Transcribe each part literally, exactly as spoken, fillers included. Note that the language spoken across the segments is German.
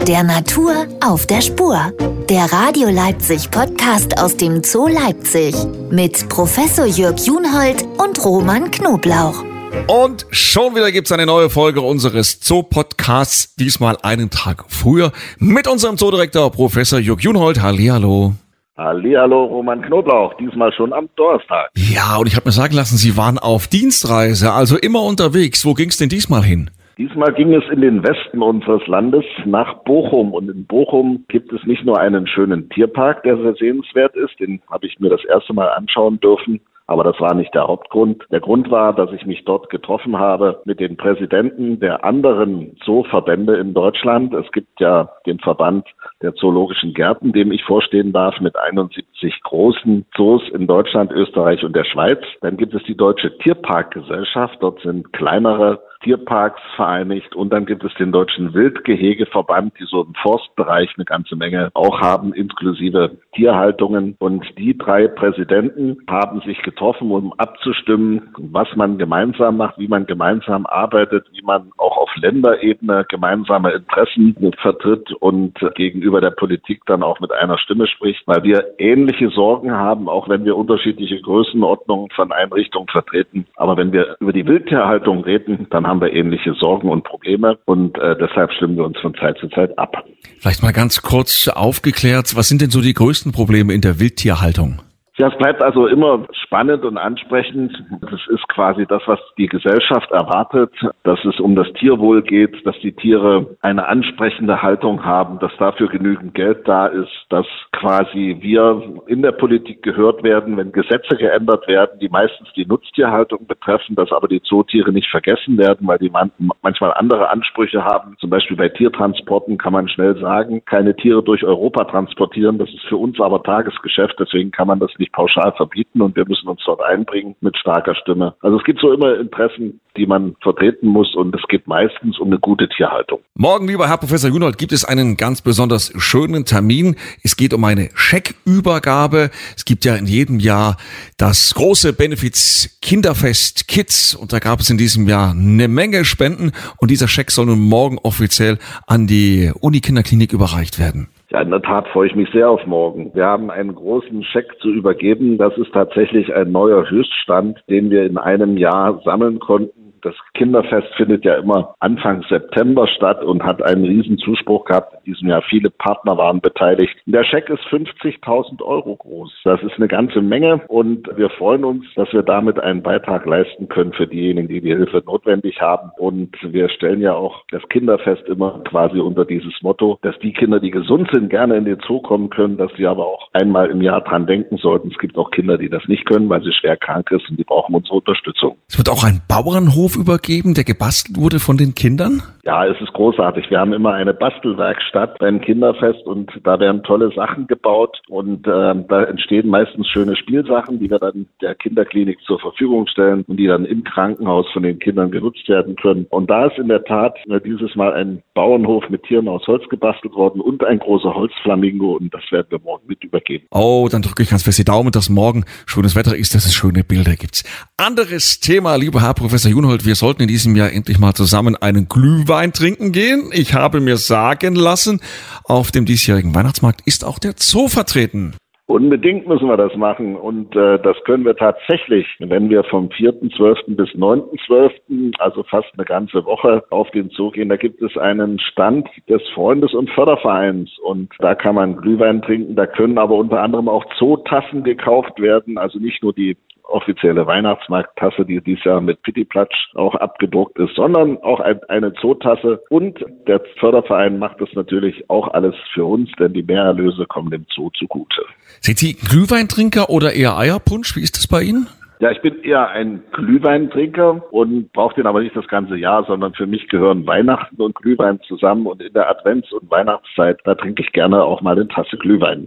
Der Natur auf der Spur. Der Radio Leipzig Podcast aus dem Zoo Leipzig mit Professor Jörg Junhold und Roman Knoblauch. Und schon wieder gibt's eine neue Folge unseres Zoo-Podcasts, diesmal einen Tag früher, mit unserem Zoodirektor Professor Jörg Junhold. Hallihallo. Hallihallo, Roman Knoblauch, diesmal schon am Donnerstag. Ja, und ich habe mir sagen lassen, Sie waren auf Dienstreise, also immer unterwegs. Wo ging's denn diesmal hin? Diesmal ging es in den Westen unseres Landes nach Bochum. Und in Bochum gibt es nicht nur einen schönen Tierpark, der sehr sehenswert ist, den habe ich mir das erste Mal anschauen dürfen. Aber das war nicht der Hauptgrund. Der Grund war, dass ich mich dort getroffen habe mit den Präsidenten der anderen Zooverbände in Deutschland. Es gibt ja den Verband der Zoologischen Gärten, dem ich vorstehen darf, mit einundsiebzig großen Zoos in Deutschland, Österreich und der Schweiz. Dann gibt es die Deutsche Tierparkgesellschaft. Dort sind kleinere Tierparks vereinigt. Und dann gibt es den Deutschen Wildgehegeverband, die so im Forstbereich eine ganze Menge auch haben, inklusive Tierhaltungen. Und die drei Präsidenten haben sich getroffen, um abzustimmen, was man gemeinsam macht, wie man gemeinsam arbeitet, wie man auch auf Länderebene gemeinsame Interessen vertritt und gegenüber der Politik dann auch mit einer Stimme spricht, weil wir ähnliche Sorgen haben, auch wenn wir unterschiedliche Größenordnungen von Einrichtungen vertreten. Aber wenn wir über die Wildtierhaltung reden, dann haben wir ähnliche Sorgen und Probleme und äh, deshalb stimmen wir uns von Zeit zu Zeit ab. Vielleicht mal ganz kurz aufgeklärt, was sind denn so die größten Probleme in der Wildtierhaltung? Ja, es bleibt also immer spannend und ansprechend. Das ist quasi das, was die Gesellschaft erwartet, dass es um das Tierwohl geht, dass die Tiere eine ansprechende Haltung haben, dass dafür genügend Geld da ist, dass quasi wir in der Politik gehört werden, wenn Gesetze geändert werden, die meistens die Nutztierhaltung betreffen, dass aber die Zootiere nicht vergessen werden, weil die man manchmal andere Ansprüche haben. Zum Beispiel bei Tiertransporten kann man schnell sagen, keine Tiere durch Europa transportieren. Das ist für uns aber Tagesgeschäft, deswegen kann man das nicht pauschal verbieten und wir müssen uns dort einbringen mit starker Stimme. Also es gibt so immer Interessen, die man vertreten muss und es geht meistens um eine gute Tierhaltung. Morgen, lieber Herr Professor Junhold, gibt es einen ganz besonders schönen Termin. Es geht um eine Scheckübergabe. Es gibt ja in jedem Jahr das große Benefiz Kinderfest Kids und da gab es in diesem Jahr eine Menge Spenden und dieser Scheck soll nun morgen offiziell an die Uni-Kinderklinik überreicht werden. Ja, in der Tat freue ich mich sehr auf morgen. Wir haben einen großen Scheck zu übergeben. Das ist tatsächlich ein neuer Höchststand, den wir in einem Jahr sammeln konnten. Das Kinderfest findet ja immer Anfang September statt und hat einen riesen Zuspruch gehabt. In diesem Jahr viele Partner waren beteiligt. Der Scheck ist fünfzigtausend Euro groß. Das ist eine ganze Menge und wir freuen uns, dass wir damit einen Beitrag leisten können für diejenigen, die die Hilfe notwendig haben. Und wir stellen ja auch das Kinderfest immer quasi unter dieses Motto, dass die Kinder, die gesund sind, gerne in den Zoo kommen können, dass sie aber auch einmal im Jahr dran denken sollten. Es gibt auch Kinder, die das nicht können, weil sie schwer krank ist und die brauchen unsere Unterstützung. Es wird auch ein Bauernhof übergeben, der gebastelt wurde von den Kindern? Ja, es ist großartig. Wir haben immer eine Bastelwerkstatt beim Kinderfest und da werden tolle Sachen gebaut und äh, da entstehen meistens schöne Spielsachen, die wir dann der Kinderklinik zur Verfügung stellen und die dann im Krankenhaus von den Kindern genutzt werden können. Und da ist in der Tat äh, dieses Mal ein Bauernhof mit Tieren aus Holz gebastelt worden und ein großer Holzflamingo und das werden wir morgen mit übergeben. Oh, dann drücke ich ganz fest die Daumen, dass morgen schönes Wetter ist, dass es schöne Bilder gibt. Anderes Thema, lieber Herr Professor Junhold, wir sollten in diesem Jahr endlich mal zusammen einen Glühwein trinken gehen. Ich habe mir sagen lassen, auf dem diesjährigen Weihnachtsmarkt ist auch der Zoo vertreten. Unbedingt müssen wir das machen und äh, das können wir tatsächlich, wenn wir vom vierten zwölften bis neunten zwölften, also fast eine ganze Woche auf den Zoo gehen. Da gibt es einen Stand des Freundes- und Fördervereins und da kann man Glühwein trinken. Da können aber unter anderem auch Zootassen gekauft werden, also nicht nur die offizielle Weihnachtsmarkttasse, die dieses Jahr mit Pittiplatsch auch abgedruckt ist, sondern auch ein, eine Zootasse. Und der Förderverein macht das natürlich auch alles für uns, denn die Mehrerlöse kommen dem Zoo zugute. Sind Sie Glühweintrinker oder eher Eierpunsch? Wie ist das bei Ihnen? Ja, ich bin eher ein Glühweintrinker und brauche den aber nicht das ganze Jahr, sondern für mich gehören Weihnachten und Glühwein zusammen und in der Advents- und Weihnachtszeit, da trinke ich gerne auch mal eine Tasse Glühwein.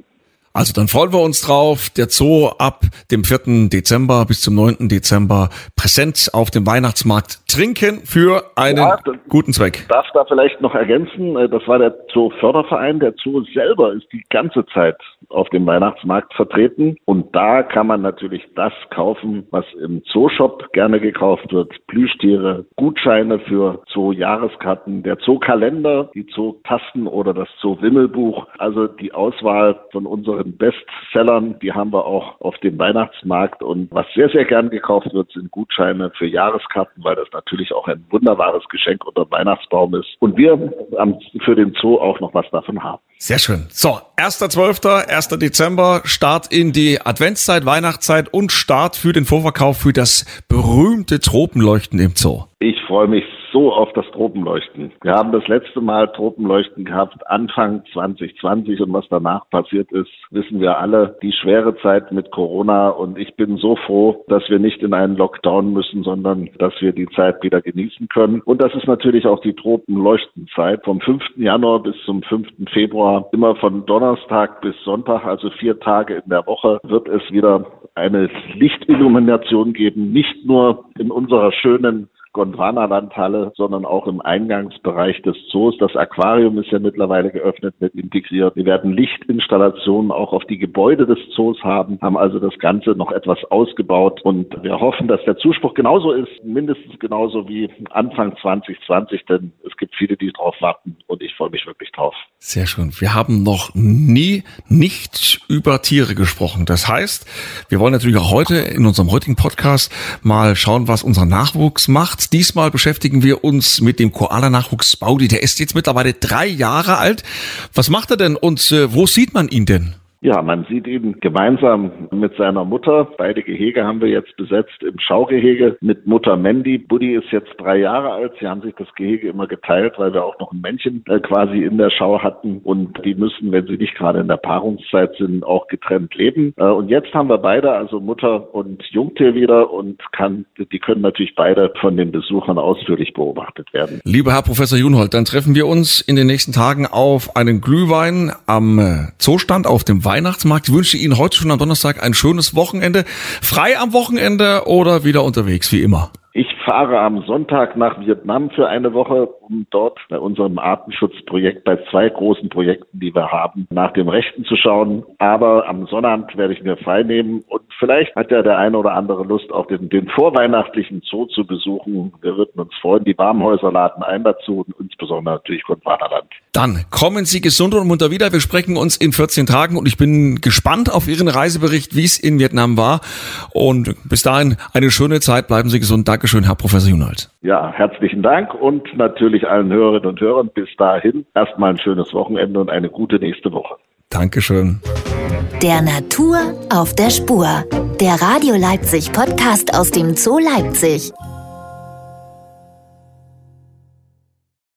Also dann freuen wir uns drauf. Der Zoo ab dem vierten Dezember bis zum neunten Dezember präsent auf dem Weihnachtsmarkt trinken für einen ja, guten Zweck. Ich darf da vielleicht noch ergänzen, das war der Zoo-Förderverein. Der Zoo selber ist die ganze Zeit auf dem Weihnachtsmarkt vertreten. Und da kann man natürlich das kaufen, was im Zoo-Shop gerne gekauft wird. Plüschtiere, Gutscheine für Zoo-Jahreskarten, der Zoo-Kalender, die Zoo-Tasten oder das Zoo-Wimmelbuch. Also die Auswahl von unseren Bestsellern, die haben wir auch auf dem Weihnachtsmarkt. Und was sehr, sehr gern gekauft wird, sind Gutscheine für Jahreskarten, weil das natürlich auch ein wunderbares Geschenk unter dem Weihnachtsbaum ist. Und wir für den Zoo auch noch was davon haben. Sehr schön. So, erster zwölfter, erster Dezember, Start in die Adventszeit, Weihnachtszeit und Start für den Vorverkauf für das berühmte Tropenleuchten im Zoo. Ich freue mich so auf das Tropenleuchten. Wir haben das letzte Mal Tropenleuchten gehabt, Anfang zwanzig zwanzig, und was danach passiert ist, wissen wir alle. Die schwere Zeit mit Corona, und ich bin so froh, dass wir nicht in einen Lockdown müssen, sondern dass wir die Zeit wieder genießen können. Und das ist natürlich auch die Tropenleuchtenzeit vom fünften Januar bis zum fünften Februar. Immer von Donnerstag bis Sonntag, also vier Tage in der Woche, wird es wieder eine Lichtillumination geben, nicht nur in unserer schönen Gondwanalandhalle, sondern auch im Eingangsbereich des Zoos. Das Aquarium ist ja mittlerweile geöffnet, mit integriert. Wir werden Lichtinstallationen auch auf die Gebäude des Zoos haben, haben also das Ganze noch etwas ausgebaut, und wir hoffen, dass der Zuspruch genauso ist, mindestens genauso wie Anfang zwanzig zwanzig, denn es gibt viele, die drauf warten, und ich freue mich wirklich drauf. Sehr schön. Wir haben noch nie nicht über Tiere gesprochen. Das heißt, wir wollen natürlich auch heute in unserem heutigen Podcast mal schauen, was unser Nachwuchs macht. Diesmal beschäftigen wir uns mit dem Koala-Nachwuchs Baudi. Der ist jetzt mittlerweile drei Jahre alt. Was macht er denn und äh, wo sieht man ihn denn? Ja, man sieht ihn gemeinsam mit seiner Mutter. Beide Gehege haben wir jetzt besetzt im Schaugehege mit Mutter Mandy. Buddy ist jetzt drei Jahre alt. Sie haben sich das Gehege immer geteilt, weil wir auch noch ein Männchen äh, quasi in der Schau hatten. Und die müssen, wenn sie nicht gerade in der Paarungszeit sind, auch getrennt leben. Äh, und jetzt haben wir beide, also Mutter und Jungtier wieder, und kann, die können natürlich beide von den Besuchern ausführlich beobachtet werden. Lieber Herr Professor Junhold, dann treffen wir uns in den nächsten Tagen auf einen Glühwein am Zoostand auf dem Weihnachtsmarkt. Ich wünsche Ihnen heute schon am Donnerstag ein schönes Wochenende. Frei am Wochenende oder wieder unterwegs, wie immer? Ich fahre am Sonntag nach Vietnam für eine Woche, um dort bei unserem Artenschutzprojekt, bei zwei großen Projekten, die wir haben, nach dem Rechten zu schauen. Aber am Sonnabend werde ich mir frei nehmen, und vielleicht hat ja der eine oder andere Lust, auch den, den vorweihnachtlichen Zoo zu besuchen. Wir würden uns freuen. Die Warmhäuser laden ein dazu, und insbesondere natürlich Gondwanaland. Dann kommen Sie gesund und munter wieder. Wir sprechen uns in vierzehn Tagen, und ich bin gespannt auf Ihren Reisebericht, wie es in Vietnam war. Und bis dahin eine schöne Zeit. Bleiben Sie gesund. Dankeschön, Herr Professor Junhold. Ja, herzlichen Dank, und natürlich allen Hörerinnen und Hörern bis dahin erstmal ein schönes Wochenende und eine gute nächste Woche. Dankeschön. Der Natur auf der Spur. Der Radio Leipzig Podcast aus dem Zoo Leipzig.